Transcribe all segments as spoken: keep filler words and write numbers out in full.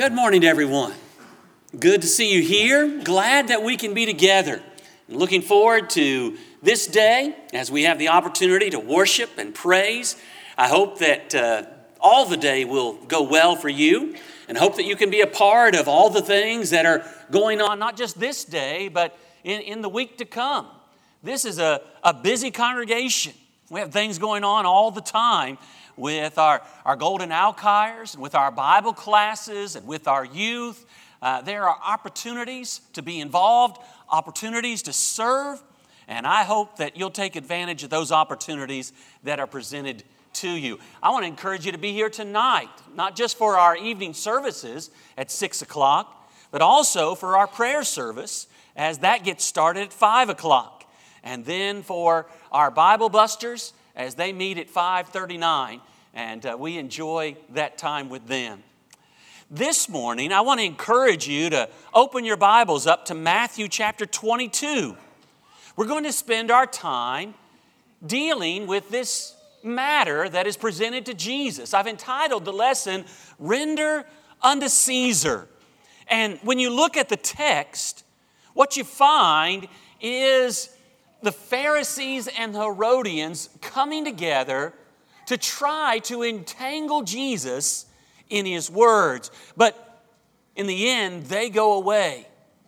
Good morning, everyone. Good to see you here. Glad that we can be together. Looking forward to this day as we have the opportunity to worship and praise. I hope that uh, all the day will go well for you, and hope that you can be a part of all the things that are going on, not just this day, but in, in the week to come. This is a, a busy congregation. We have things going on all the time with our, our Golden Alkires, and with our Bible classes, and with our youth. Uh, there are opportunities to be involved, opportunities to serve, and I hope that you'll take advantage of those opportunities that are presented to you. I want to encourage you to be here tonight, not just for our evening services at six o'clock, but also for our prayer service as that gets started at five o'clock. And then for our Bible Busters as they meet at five thirty-nine, and uh, we enjoy that time with them. This morning, I want to encourage you to open your Bibles up to Matthew chapter twenty-two. We're going to spend our time dealing with this matter that is presented to Jesus. I've entitled the lesson, Render unto Caesar. And when you look at the text, what you find is the Pharisees and the Herodians coming together to try to entangle Jesus in His words. But in the end, they go away,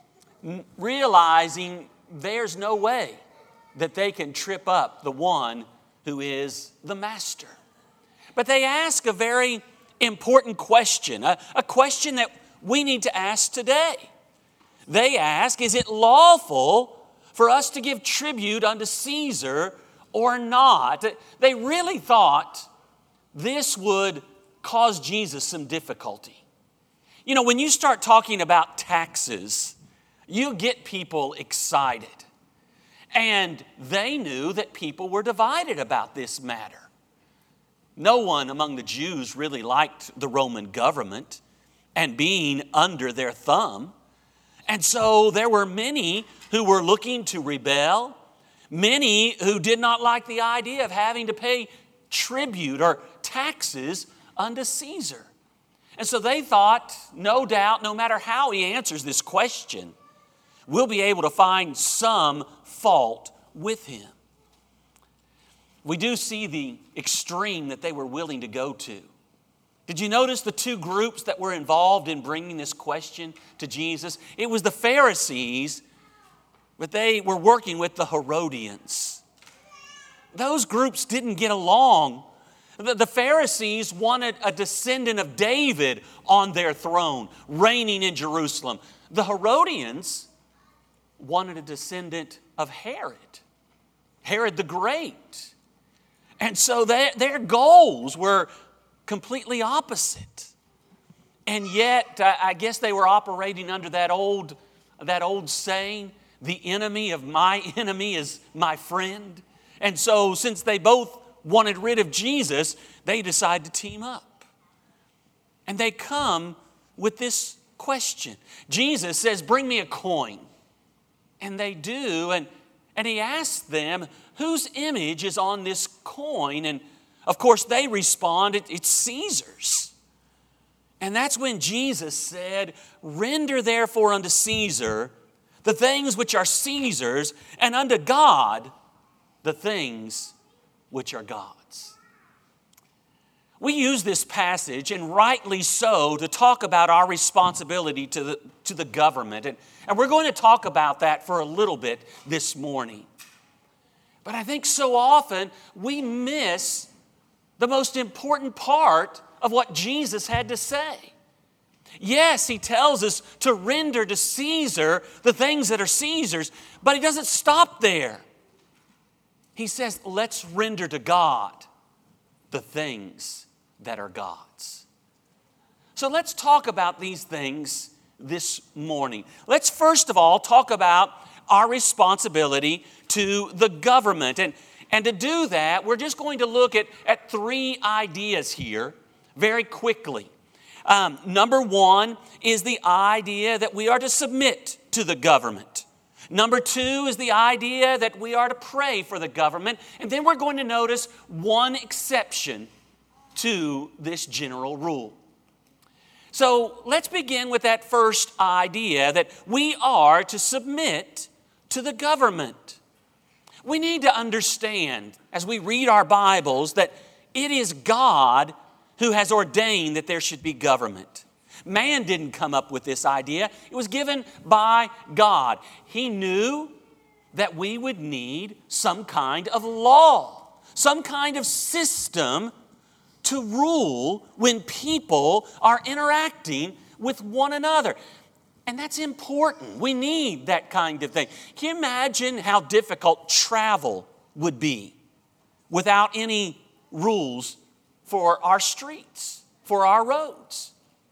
realizing there's no way that they can trip up the one who is the Master. But they ask a very important question, a, a question that we need to ask today. They ask, is it lawful for us to give tribute unto Caesar or not? They really thought this would cause Jesus some difficulty. You know, when you start talking about taxes, you get people excited. And they knew that people were divided about this matter. No one among the Jews really liked the Roman government and being under their thumb. And so there were many who were looking to rebel, many who did not like the idea of having to pay tribute or taxes unto Caesar. And so they thought, no doubt, no matter how he answers this question, we'll be able to find some fault with him. We do see the extreme that they were willing to go to. Did you notice the two groups that were involved in bringing this question to Jesus? It was the Pharisees, but they were working with the Herodians. Those groups didn't get along. The Pharisees wanted a descendant of David on their throne, reigning in Jerusalem. The Herodians wanted a descendant of Herod, Herod the Great. And so they, their goals were completely opposite. And yet, I guess they were operating under that old, that old saying, the enemy of my enemy is my friend. And so since they both wanted rid of Jesus, they decide to team up. And they come with this question. Jesus says, bring me a coin. And they do, and, and he asks them, whose image is on this coin? And of course they respond, it, it's Caesar's. And that's when Jesus said, render therefore unto Caesar the things which are Caesar's, and unto God the things which are God's. We use this passage, and rightly so, to talk about our responsibility to the, to the government. And, and we're going to talk about that for a little bit this morning. But I think so often we miss the most important part of what Jesus had to say. Yes, he tells us to render to Caesar the things that are Caesar's, but he doesn't stop there. He says, let's render to God the things that are God's. So let's talk about these things this morning. Let's first of all talk about our responsibility to the government. And, and to do that, we're just going to look at, at three ideas here very quickly. Um, number one is the idea that we are to submit to the government. Number two is the idea that we are to pray for the government. And then we're going to notice one exception to this general rule. So let's begin with that first idea that we are to submit to the government. We need to understand as we read our Bibles that it is God who has ordained that there should be government. Man didn't come up with this idea. It was given by God. He knew that we would need some kind of law, some kind of system to rule when people are interacting with one another. And that's important. We need that kind of thing. Can you imagine how difficult travel would be without any rules for our streets, for our roads?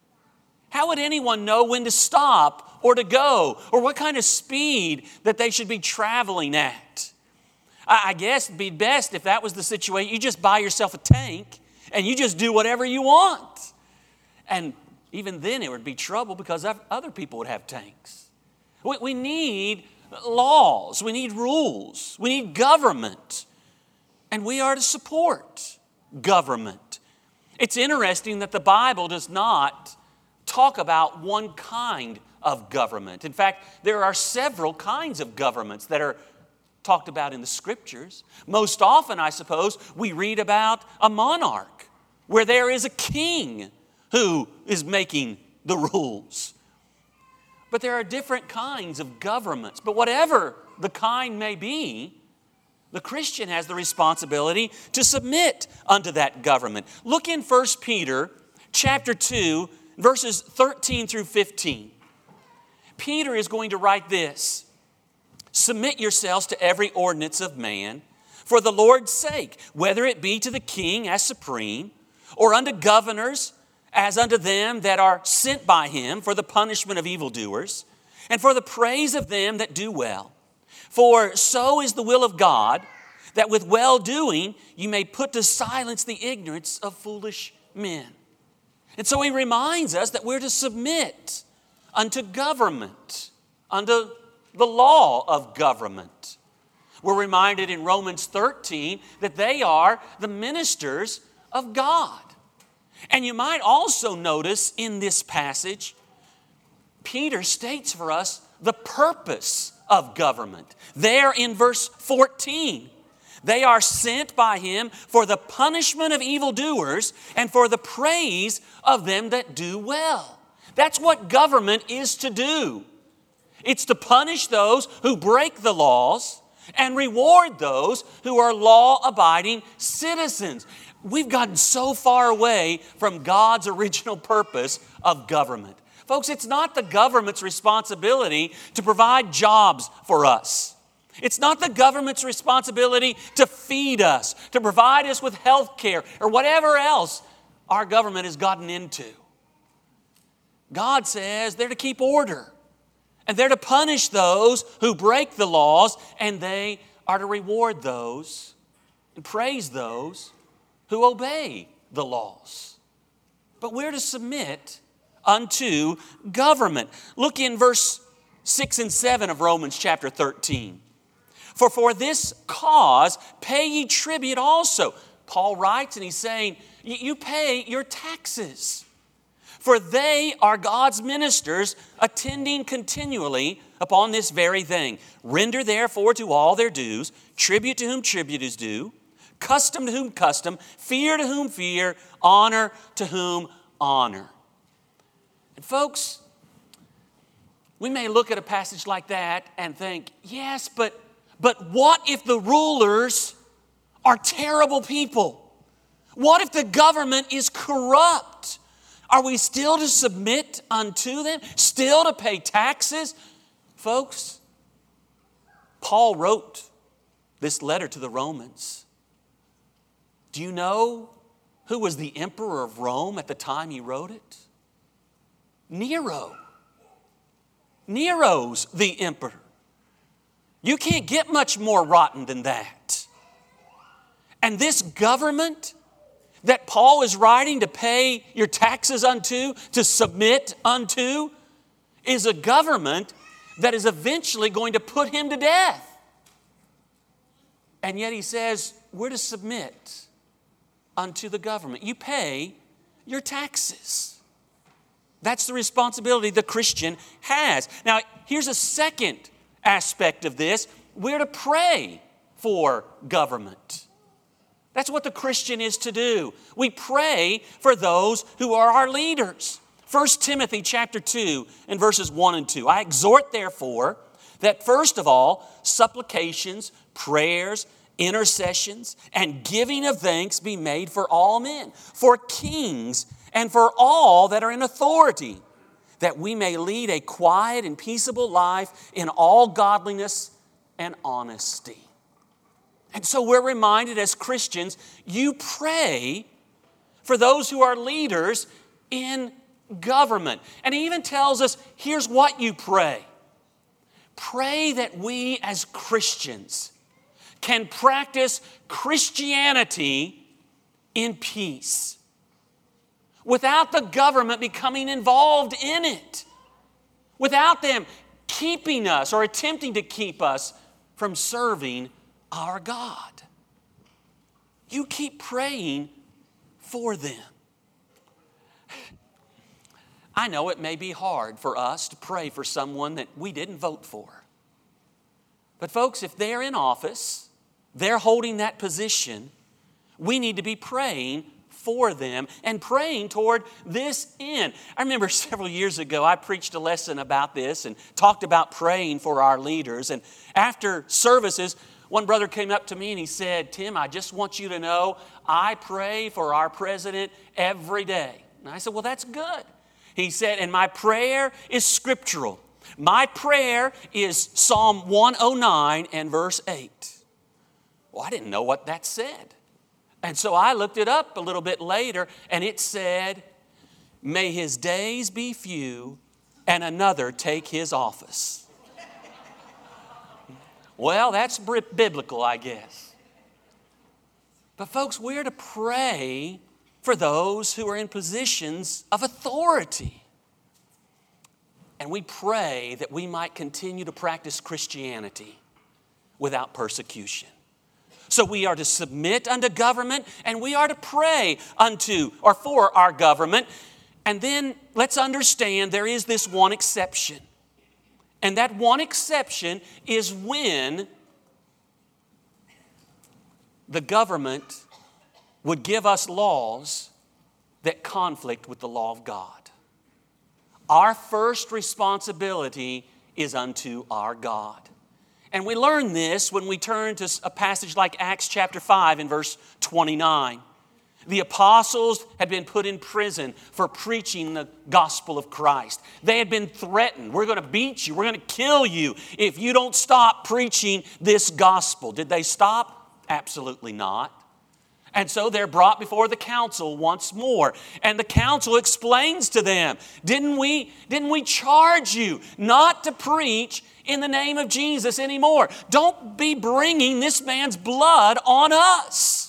How would anyone know when to stop or to go, or what kind of speed that they should be traveling at? I guess it'd be best if that was the situation. You just buy yourself a tank and you just do whatever you want. And even then it would be trouble because other people would have tanks. We, we need laws. We need rules. We need government. And we are to support government. It's interesting that the Bible does not talk about one kind of government. In fact, there are several kinds of governments that are talked about in the Scriptures. Most often, I suppose, we read about a monarch where there is a king who is making the rules. But there are different kinds of governments. But whatever the kind may be, the Christian has the responsibility to submit unto that government. Look in First Peter chapter two, verses thirteen through fifteen. Peter is going to write this: "Submit yourselves to every ordinance of man for the Lord's sake, whether it be to the king as supreme, or unto governors as unto them that are sent by him for the punishment of evildoers, and for the praise of them that do well. For so is the will of God, that with well-doing you may put to silence the ignorance of foolish men." And so he reminds us that we're to submit unto government, unto the law of government. We're reminded in Romans thirteen that they are the ministers of God. And you might also notice in this passage, Peter states for us the purpose of government. There in verse fourteen, they are sent by him for the punishment of evildoers and for the praise of them that do well. That's what government is to do. It's to punish those who break the laws and reward those who are law-abiding citizens. We've gotten so far away from God's original purpose of government. Folks, it's not the government's responsibility to provide jobs for us. It's not the government's responsibility to feed us, to provide us with health care, or whatever else our government has gotten into. God says they're to keep order, and they're to punish those who break the laws, and they are to reward those and praise those who obey the laws. But we're to submit unto government. Look in verse six and seven of Romans chapter thirteen. "For for this cause pay ye tribute also." Paul writes and he's saying, you pay your taxes. "For they are God's ministers, attending continually upon this very thing. Render therefore to all their dues, tribute to whom tribute is due, custom to whom custom, fear to whom fear, honor to whom honor." And folks, we may look at a passage like that and think, yes, but, but what if the rulers are terrible people? What if the government is corrupt? Are we still to submit unto them? Still to pay taxes? Folks, Paul wrote this letter to the Romans. Do you know who was the emperor of Rome at the time he wrote it? Nero. Nero's the emperor. You can't get much more rotten than that. And this government that Paul is writing to pay your taxes unto, to submit unto, is a government that is eventually going to put him to death. And yet he says, we're to submit unto the government. You pay your taxes. That's the responsibility the Christian has. Now, here's a second aspect of this. We're to pray for government. That's what the Christian is to do. We pray for those who are our leaders. First Timothy chapter two and verses one and two. I exhort therefore that first of all, supplications, prayers, intercessions, and giving of thanks be made for all men, for kings and for all that are in authority, that we may lead a quiet and peaceable life in all godliness and honesty. And so we're reminded as Christians, you pray for those who are leaders in government. And he even tells us, here's what you pray. Pray that we as Christians can practice Christianity in peace, without the government becoming involved in it, without them keeping us or attempting to keep us from serving our God. You keep praying for them. I know it may be hard for us to pray for someone that we didn't vote for. But folks, if they're in office, they're holding that position, we need to be praying for them and praying toward this end. I remember several years ago, I preached a lesson about this and talked about praying for our leaders. And after services, one brother came up to me and he said, Tim, I just want you to know I pray for our president every day. And I said, well, that's good. He said, and my prayer is scriptural. My prayer is Psalm one oh nine and verse eight. Well, I didn't know what that said. And so I looked it up a little bit later, and it said, may his days be few and another take his office. Well, that's biblical, I guess. But folks, we're to pray for those who are in positions of authority. And we pray that we might continue to practice Christianity without persecution. So we are to submit unto government, and we are to pray unto or for our government. And then let's understand there is this one exception. And that one exception is when the government would give us laws that conflict with the law of God. Our first responsibility is unto our God. And we learn this when we turn to a passage like Acts chapter five and verse twenty-nine. The apostles had been put in prison for preaching the gospel of Christ. They had been threatened. We're going to beat you. We're going to kill you if you don't stop preaching this gospel. Did they stop? Absolutely not. And so they're brought before the council once more. And the council explains to them, didn't we, didn't we charge you not to preach in the name of Jesus anymore? Don't be bringing this man's blood on us.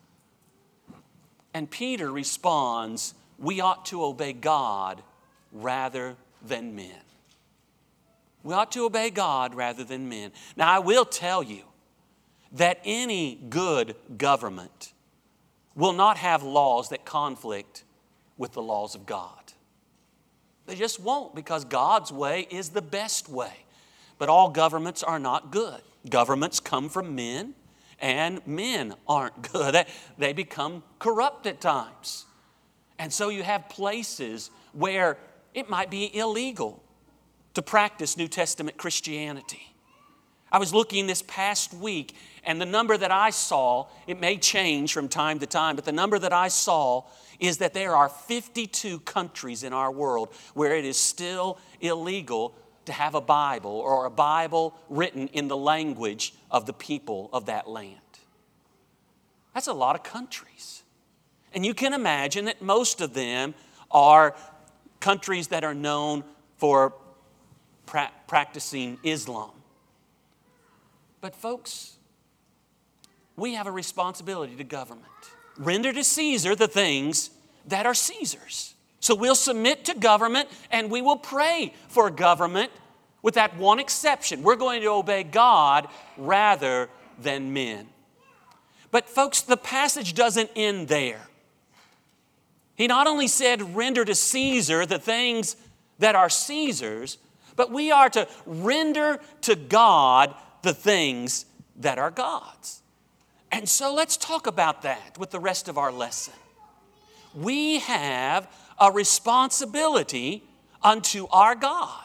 And Peter responds, we ought to obey God rather than men. We ought to obey God rather than men. Now, I will tell you that any good government will not have laws that conflict with the laws of God. They just won't, because God's way is the best way. But all governments are not good. Governments come from men, and men aren't good. They become corrupt at times. And so you have places where it might be illegal to practice New Testament Christianity. I was looking this past week, and the number that I saw, it may change from time to time, but the number that I saw is that there are fifty-two countries in our world where it is still illegal to have a Bible or a Bible written in the language of the people of that land. That's a lot of countries. And you can imagine that most of them are countries that are known for pra- practicing Islam. But folks, we have a responsibility to government. Render to Caesar the things that are Caesar's. So we'll submit to government and we will pray for government with that one exception. We're going to obey God rather than men. But folks, the passage doesn't end there. He not only said, render to Caesar the things that are Caesar's, but we are to render to God the things that are God's. And so let's talk about that with the rest of our lesson. We have a responsibility unto our God.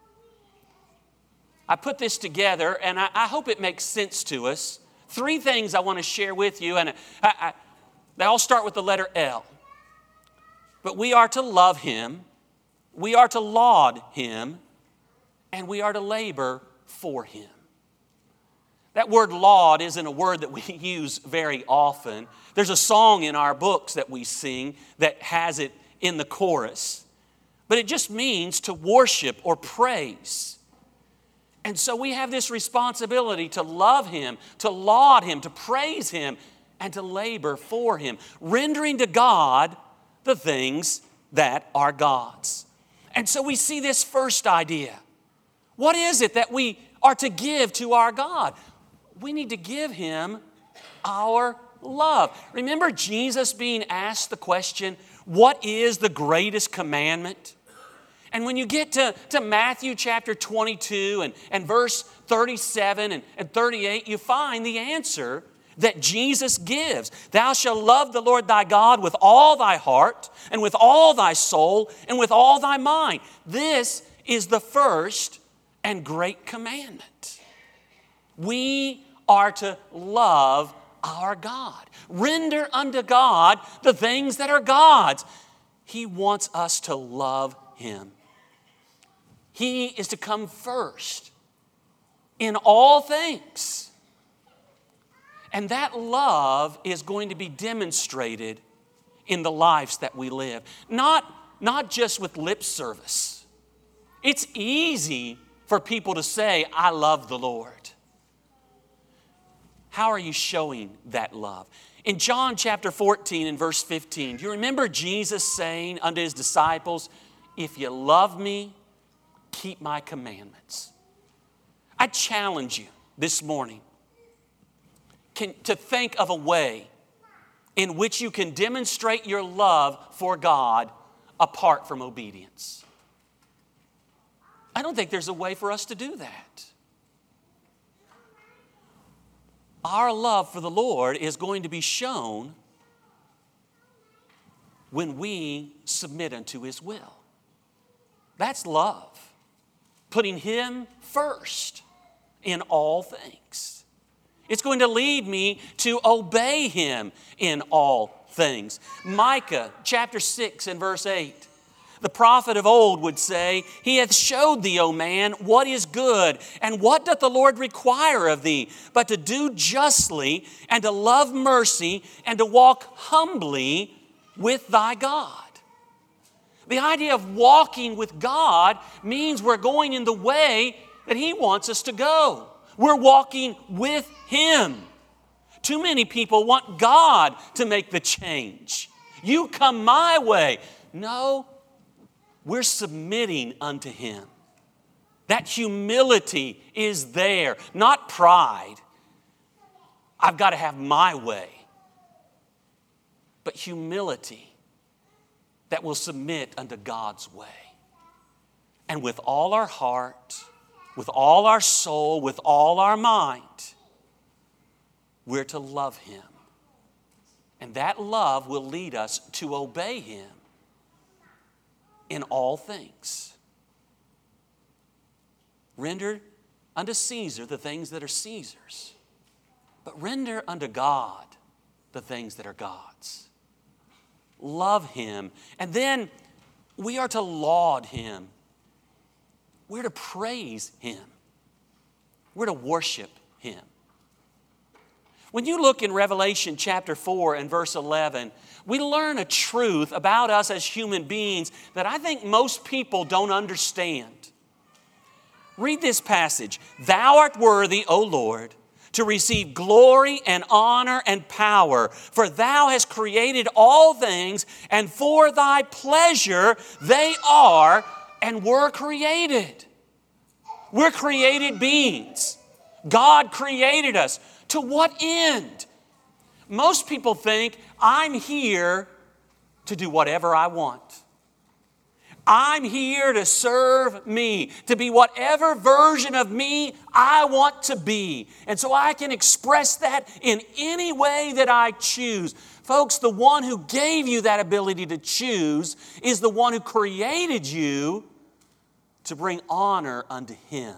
I put this together, and I, I hope it makes sense to us. Three things I want to share with you, and I, I, they all start with the letter L. But we are to love Him, we are to laud Him, and we are to labor for Him. That word laud isn't a word that we use very often. There's a song in our books that we sing that has it in the chorus. But it just means to worship or praise. And so we have this responsibility to love Him, to laud Him, to praise Him, and to labor for Him, rendering to God the things that are God's. And so we see this first idea. What is it that we are to give to our God? We need to give Him our love. Remember Jesus being asked the question, what is the greatest commandment? And when you get to, to Matthew chapter twenty-two and, and verse thirty-seven and, and thirty-eight, you find the answer that Jesus gives. Thou shalt love the Lord thy God with all thy heart and with all thy soul and with all thy mind. This is the first and great commandment. We are to love our God. Render unto God the things that are God's. He wants us to love Him. He is to come first in all things. And that love is going to be demonstrated in the lives that we live. Not, not just with lip service. It's easy for people to say, I love the Lord. How are you showing that love? In John chapter fourteen and verse fifteen, do you remember Jesus saying unto His disciples, if you love me, keep my commandments. I challenge you this morning can, to think of a way in which you can demonstrate your love for God apart from obedience. I don't think there's a way for us to do that. Our love for the Lord is going to be shown when we submit unto His will. That's love. Putting Him first in all things. It's going to lead me to obey Him in all things. Micah chapter six and verse eight. The prophet of old would say, He hath showed thee, O man, what is good, and what doth the Lord require of thee, but to do justly, and to love mercy, and to walk humbly with thy God. The idea of walking with God means we're going in the way that He wants us to go. We're walking with Him. Too many people want God to make the change. You come my way. No, we're submitting unto Him. That humility is there, not pride. I've got to have my way. But humility that will submit unto God's way. And with all our heart, with all our soul, with all our mind, we're to love Him. And that love will lead us to obey Him in all things. Render unto Caesar the things that are Caesar's, but render unto God the things that are God's. Love Him. And then we are to laud Him. We're to praise Him. We're to worship Him. When you look in Revelation chapter four and verse eleven, we learn a truth about us as human beings that I think most people don't understand. Read this passage. Thou art worthy, O Lord, to receive glory and honor and power, for Thou hast created all things, and for Thy pleasure they are and were created. We're created beings. God created us. To what end? Most people think, I'm here to do whatever I want. I'm here to serve me, to be whatever version of me I want to be. And so I can express that in any way that I choose. Folks, the one who gave you that ability to choose is the one who created you to bring honor unto Him.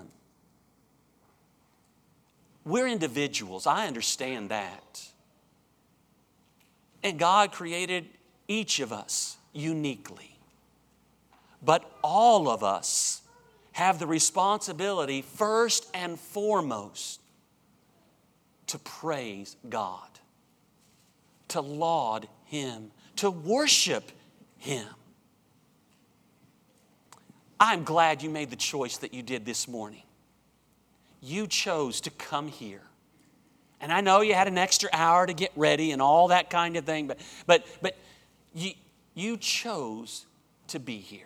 We're individuals. I understand that. And God created each of us uniquely. But all of us have the responsibility, first and foremost, to praise God, to laud Him, to worship Him. I'm glad you made the choice that you did this morning. You chose to come here. And I know you had an extra hour to get ready and all that kind of thing, but, but, but you, you chose to be here.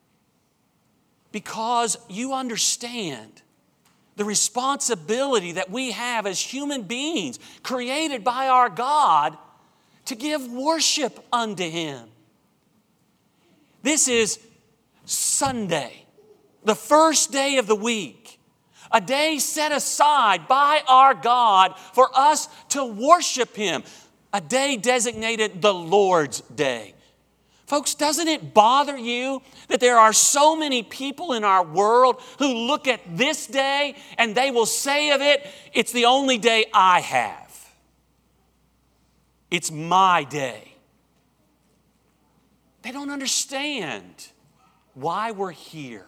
Because you understand the responsibility that we have as human beings created by our God to give worship unto Him. This is Sunday, the first day of the week, a day set aside by our God for us to worship Him, a day designated the Lord's Day. Folks, doesn't it bother you that there are so many people in our world who look at this day and they will say of it, it's the only day I have. It's my day. They don't understand why we're here.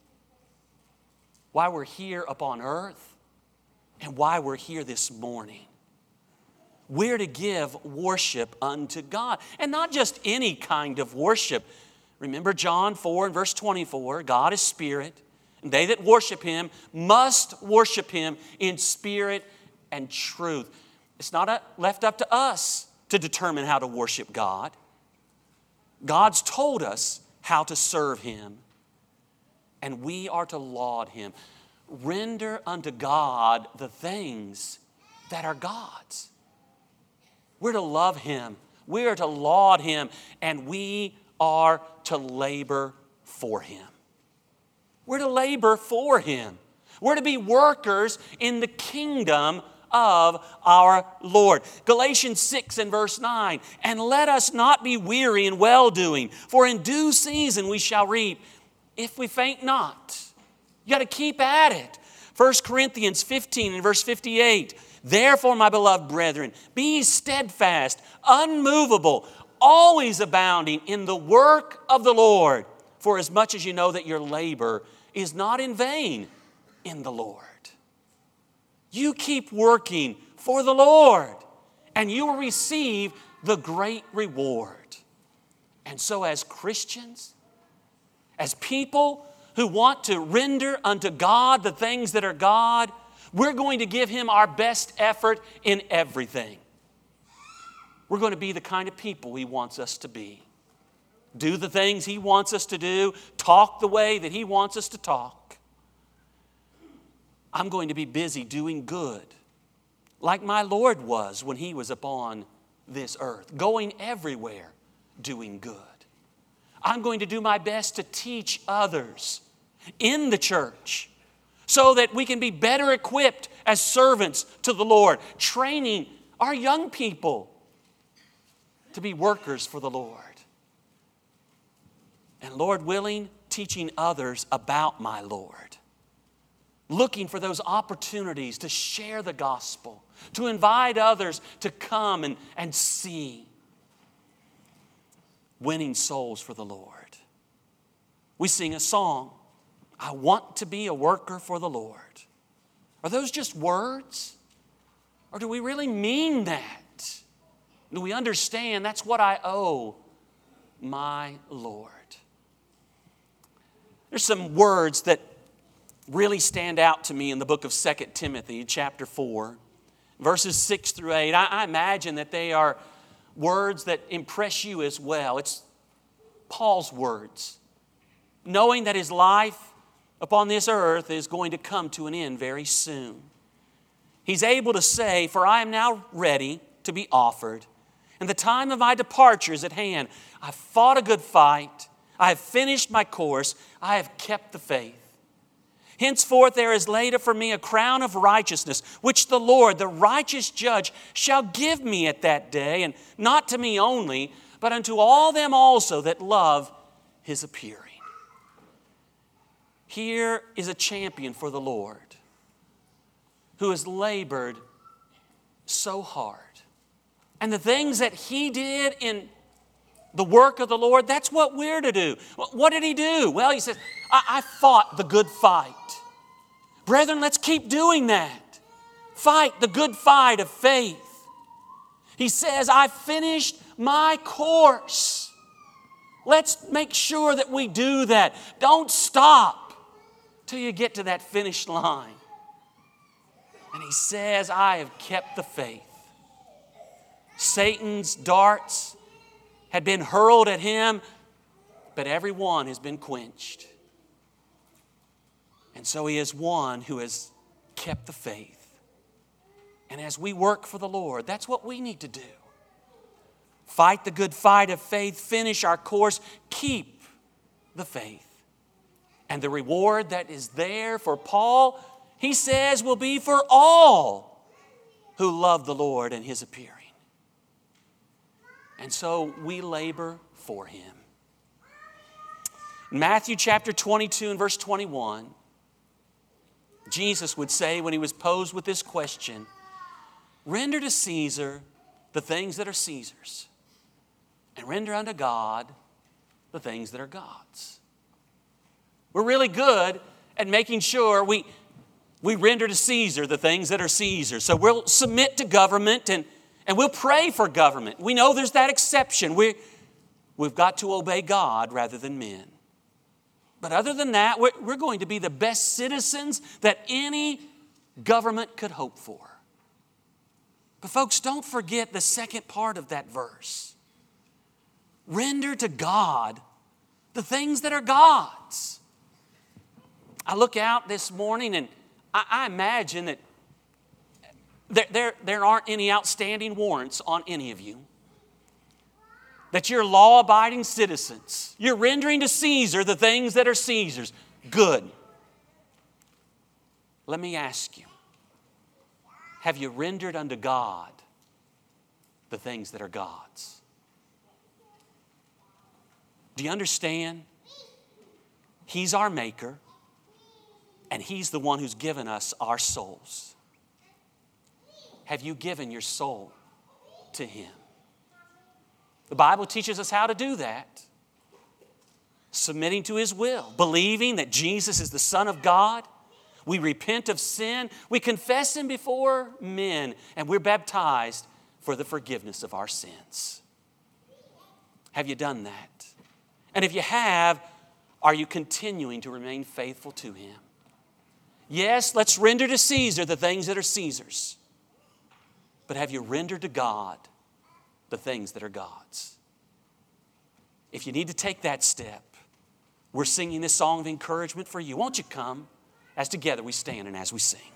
Why we're here upon earth and why we're here this morning. We're to give worship unto God. And not just any kind of worship. Remember John four and verse twenty-four, God is spirit, and they that worship Him must worship Him in spirit and truth. It's not a, left up to us to determine how to worship God. God's told us how to serve Him, and we are to laud Him. Render unto God the things that are God's. We're to love Him. We are to laud Him. And we are to labor for Him. We're to labor for Him. We're to be workers in the kingdom of our Lord. Galatians six and verse nine. And let us not be weary in well-doing, for in due season we shall reap, if we faint not. You got to keep at it. First Corinthians fifteen and verse fifty-eight. Therefore, my beloved brethren, be steadfast, unmovable, always abounding in the work of the Lord, for as much as you know that your labor is not in vain in the Lord. You keep working for the Lord, and you will receive the great reward. And so as Christians, as people who want to render unto God the things that are God, we're going to give Him our best effort in everything. We're going to be the kind of people He wants us to be. Do the things He wants us to do. Talk the way that He wants us to talk. I'm going to be busy doing good, like my Lord was when He was upon this earth, going everywhere doing good. I'm going to do my best to teach others in the church, so that we can be better equipped as servants to the Lord, training our young people to be workers for the Lord. And Lord willing, teaching others about my Lord. Looking for those opportunities to share the gospel, to invite others to come and, and see. Winning souls for the Lord. We sing a song, I want to be a worker for the Lord. Are those just words? Or do we really mean that? Do we understand that's what I owe my Lord? There's some words that really stand out to me in the book of Second Timothy, chapter four, verses six through eight. I, I imagine that they are words that impress you as well. It's Paul's words, knowing that his life upon this earth is going to come to an end very soon. He's able to say, for I am now ready to be offered, and the time of my departure is at hand. I have fought a good fight. I have finished my course. I have kept the faith. Henceforth there is laid up for me a crown of righteousness, which the Lord, the righteous judge, shall give me at that day, and not to me only, but unto all them also that love His appearing. Here is a champion for the Lord who has labored so hard. And the things that he did in the work of the Lord, that's what we're to do. What did he do? Well, he says, I, I fought the good fight. Brethren, let's keep doing that. Fight the good fight of faith. He says, I finished my course. Let's make sure that we do that. Don't stop till you get to that finish line. And he says, I have kept the faith. Satan's darts had been hurled at him, but every one has been quenched. And so he is one who has kept the faith. And as we work for the Lord, that's what we need to do. Fight the good fight of faith, finish our course, keep the faith. And the reward that is there for Paul, he says, will be for all who love the Lord and His appearing. And so we labor for Him. In Matthew chapter twenty-two and verse twenty-one, Jesus would say when He was posed with this question, render to Caesar the things that are Caesar's, and render unto God the things that are God's. We're really good at making sure we, we render to Caesar the things that are Caesar's. So we'll submit to government and, and we'll pray for government. We know there's that exception. We, we've got to obey God rather than men. But other than that, we're, we're going to be the best citizens that any government could hope for. But folks, don't forget the second part of that verse. Render to God the things that are God's. I look out this morning and I, I imagine that there, there, there aren't any outstanding warrants on any of you. That you're law-abiding citizens. You're rendering to Caesar the things that are Caesar's. Good. Let me ask you, have you rendered unto God the things that are God's? Do you understand? He's our maker, and He's the one who's given us our souls. Have you given your soul to Him? The Bible teaches us how to do that. Submitting to His will, believing that Jesus is the Son of God. We repent of sin. We confess Him before men, and we're baptized for the forgiveness of our sins. Have you done that? And if you have, are you continuing to remain faithful to Him? Yes, let's render to Caesar the things that are Caesar's. But have you rendered to God the things that are God's? If you need to take that step, we're singing this song of encouragement for you. Won't you come as together we stand and as we sing?